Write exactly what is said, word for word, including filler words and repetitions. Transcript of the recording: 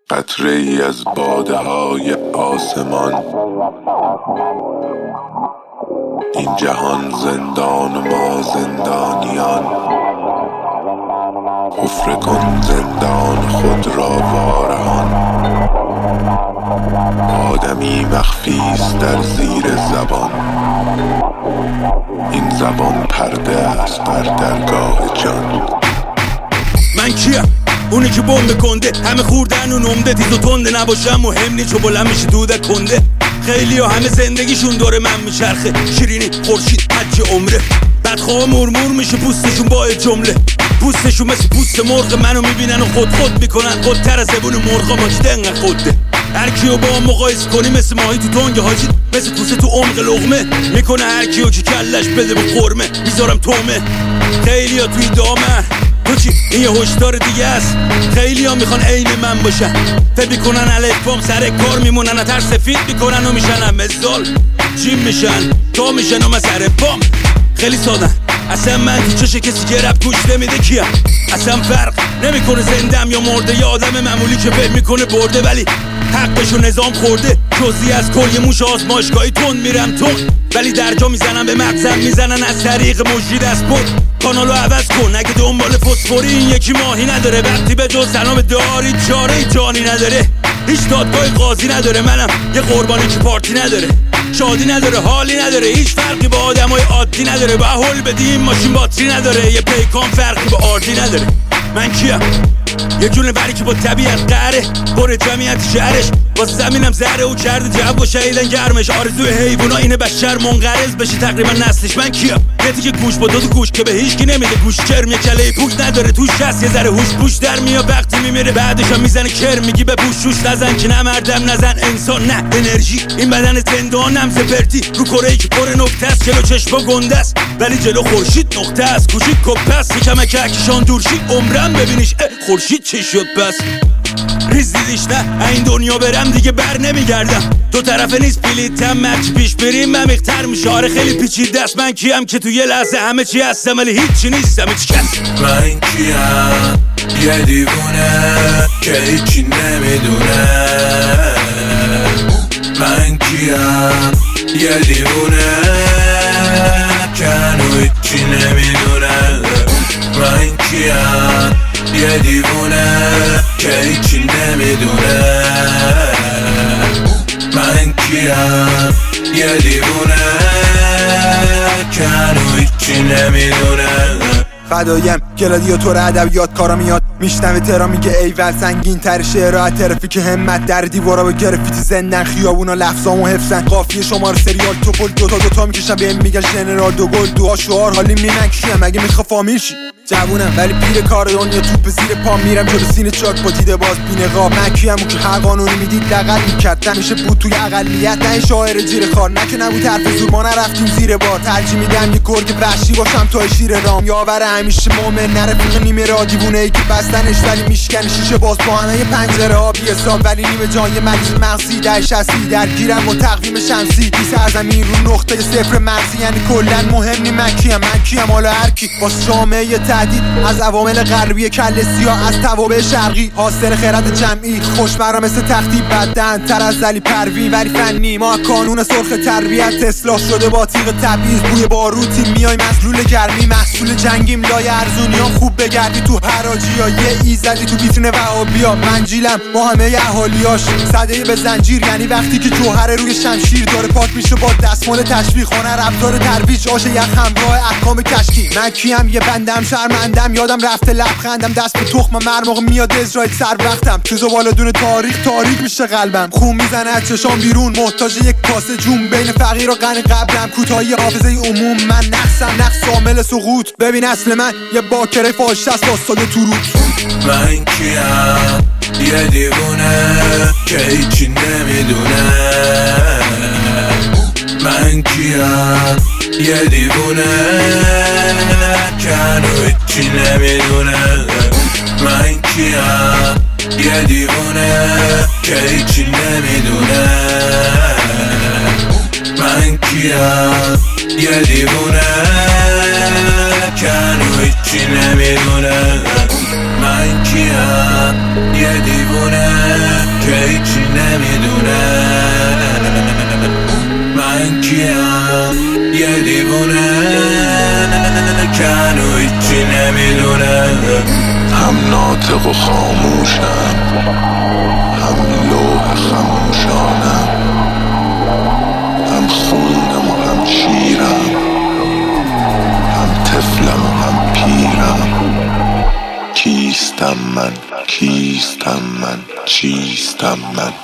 قطره ای از باده های آسمان. این جهان زندان و ما زندانیان. حفره کن زندان خود را وارهان. آدمی مخفی است در زیر زبان. این زبان پرده است بر درگاه جان. من کیم؟ اونی که بمب کنده همه خوردن و نمده. تیز و تنده نباشم مهم نی چو بلند میشه دودک کنده. خیلی ها همه زندگیشون دور من میچرخه. شیرینی خورشید حج عمره. بدخواه مرمور میشه پوستشون با جمله. پوستشون مثل پوست مرغ منو میبینن و خود خود میکنن. خودتر از زبون مرغا ما که دنگه خوده. هر کیو با هم مقایسه کنی مثل ماهی تو تنگ حاجی. مثل کوسه تو عمق لقمه میکنه هر کیو که کلش بده به قرمه. میذارم تومه. خیلی ها توی دامن تو چی؟ این یه هشدار دیگه است. خیلی ها میخوان عین من باشن. فکر میکنن الف بام سر کار میمونن. اتر سفید میکنن و میشن هم مثال جیم میشن تا میشن و من سر بام. خیلی سادن. اصلا من تو چش کسی که رپ گوش نمیده کیم؟ اصلا فرق نمیکنه زندم یا مرده. یا آدم معمولی که فکر میکنه برده ولی حقشو نظام خورده. جزئی از کل یه موش آزمایشگاهی تون میرم تون. ولی درجا میزنم به مغزم میزنن از طریق مجری دست بود. کانالو عوض کن اگه دنبال فسفوری. این یکی ماهی نداره وقتی به جز سلام داری چاره جانی نداره. هیچ دادگاه قاضی نداره. منم یه قربانی که پارتی نداره. شادی نداره حالی نداره. هیچ فرقی با آدمای عادی نداره. با هول بدیم ماشین باتری نداره. یه پیکان فرقی با آردی نداره. من کیم؟ یه جونوری که با طبیعت قهره. پر جمعیت شهرش با زمینم زهره و کرده جو و شهیدن گرمش. آرزوی حیوونا اینه بشر منقرض بشه تقریبا نسلش. من کیم؟ یه دیگه گوش با دو تا گوش که به هیچکی نمیده گوش. کرم یه کله پوک نداره توش هست. یه ذره هوش پوش در میاد وقتی میمیره. بعدش هم میزنه کرم میگی به پوش شوش نزن که نه مردم نزن انسان نه انرژی. این بدن زندانم سپرتی رو کره‌ای که پر نقطه است. جلو چشما گنده است ولی جلو خورشید نقطه است. کوچیک کپس یکم کهکشان دورشی عمرم ببینیش خورشید چی شد پس. ریز دیدیش نه این دنیا برم دیگه بر نمیگردم. دو طرفه نیست بلیتم مرچ پیش بریم عمیق‌تر میشه. آره خیلی پیچیده است. من کیم که تو یه لحظه همه چی هستم ولی هیچی نیستم هیچ کس. من کیم؟ یه دیوونه که هیچی نمیدونه. من کیم؟ یه دیوونه که هنو هیچی نمیدونه. من کیم؟ یه دیوونه که هیچی نمیدونه. من کیم؟ یه دیوونه که هنو هیچی نمیدونه. فدایم گلادیاتور ادبیات کارا میاد. میشنوه ترا میگه ایول سنگین تر شعرها ترافیک که همت در دیوارا به گرفیتی زندن. خیابونا لفظامو حفظن. قافیه شمار سریال توپل دوتا دوتا میکشن بهم میگن ژنرال دو گل دعا شعار حالی میمن کیم اگه میخوا فامیل شی. جوونم ولی پیر کار دنیا توپ زیر پا میرم جلو سینه چاک با دیده باز بینقاب. من کیم اون که هر قانونی میدید لغل میکرد. نمیشه بود توی اقلیت نه شاعر جیر خار. نه که نبود حرف زور ما نرفتیم زیر بار. ترجیح میدم یه گرگ وحشی باشم تا شیر رام. یاور همیشه مومن نرفیق نیمه را دیوونه ای که بستنش ولی میشکنه شیشه باز با همه پنجره ها بی حساب ولی نیمه جان. یه مریض مغزی در شصتی درگیرم با تقویم شمسی. بی سرزمین رو نقطه صفر مرزی یعنی کلن مهم نی. من کیم؟ من کیم حالا هر کی واسه جامعه تهدید از عوامل غربی کل سیاه از توابع شرقی. حاصل خیرات جمعی خوشمرا مثل تختی بدن تر از علی پروین ولی فنی. ما کانون سرخ تربیت اصلاح شده با تیغ تبعیض. بوی باروتی میای مسلول گرمی. محصول جنگیم لای ارزونیان خوب بگردی تو حراجی یا یه ایزدی تو ویترین وهابیا. منجیلم با همه اهالیاش صدای به زنجیر یعنی وقتی که جوهر روی شمشیر داره پاک میشه با دستمال تشویق. هنر رفتار ترویج آش یک همراه احکام کشکی. من کیم؟ یه بندم شرمندم یادم رفته لبخندم دست به تخمم هر موقع میاد اسرائیل سر وقتم. تو زبالدون تاریخ تاریک میشه قلبم. خون میزنه از چشام بیرون محتاج یک کاسه جون. بین فقیر و غنی قبلم کوتاهی حافظه عموم. من نقصم نقص عامل سقوط. ببین اصل من یه باکره فاش است باستاده تو روت. من کیم؟ یه دیوونه که هیچی نمیدونه. من کیم؟ یه دیوونه که هنو هیچی نمیدونه. من کیم؟ یه دیوونه که هیچی نمیدونه. من کیم؟ یه دیوونه که هنو هیچی نمیدونه. من کیم؟ یه دیوونه میدونه. هم ناطق و خاموشم، هم لوح خموشانم، هم خونم و هم شیرم، هم طفلم و هم پیرم. کیستم من، کیستم من، چیستم من.